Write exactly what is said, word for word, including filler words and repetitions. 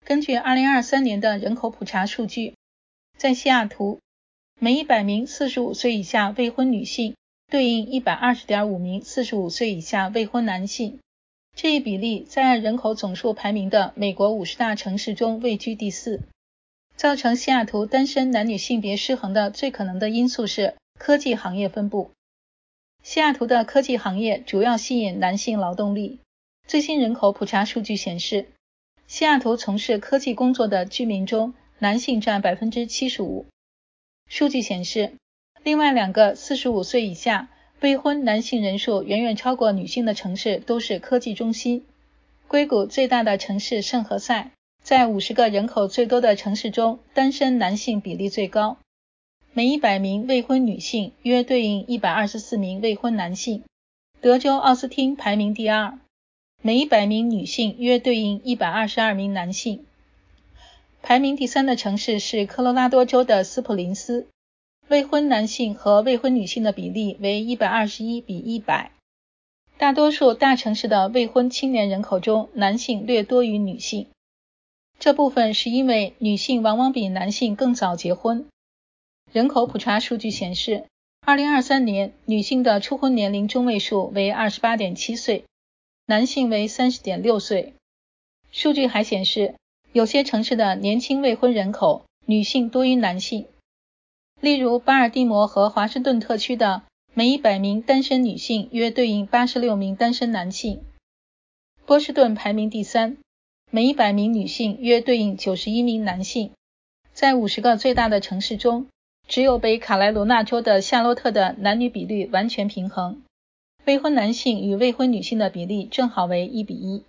根据二零二三年的人口普查数据，在西雅图，每一百名四十五岁以下未婚女性对应 一百二十点五 名四十五岁以下未婚男性。这一比例在按人口总数排名的美国五十大城市中位居第四。造成西雅图单身男女性别失衡的最可能的因素是科技行业分布。西雅图的科技行业主要吸引男性劳动力。最新人口普查数据显示，西雅图从事科技工作的居民中，男性占 百分之七十五。数据显示，另外两个四十五岁以下未婚男性人数远远超过女性的城市都是科技中心。硅谷最大的城市圣何塞，在五十个人口最多的城市中，单身男性比例最高，每一百名未婚女性约对应一百二十四名未婚男性。德州奥斯汀排名第二，每一百名女性约对应一百二十二名男性。排名第三的城市是科罗拉多州的斯普林斯，未婚男性和未婚女性的比例为一百二十一比一百。大多数大城市的未婚青年人口中，男性略多于女性。这部分是因为女性往往比男性更早结婚。人口普查数据显示，二零二三年女性的初婚年龄中位数为 二十八点七 岁，男性为 三十点六 岁。数据还显示，有些城市的年轻未婚人口，女性多于男性。例如巴尔的摩和华盛顿特区的每一百名单身女性约对应八十六名单身男性。波士顿排名第三，每一百名女性约对应九十一名男性。在五十个最大的城市中，只有北卡罗来纳州的夏洛特的男女比率完全平衡，未婚男性与未婚女性的比例正好为一比一。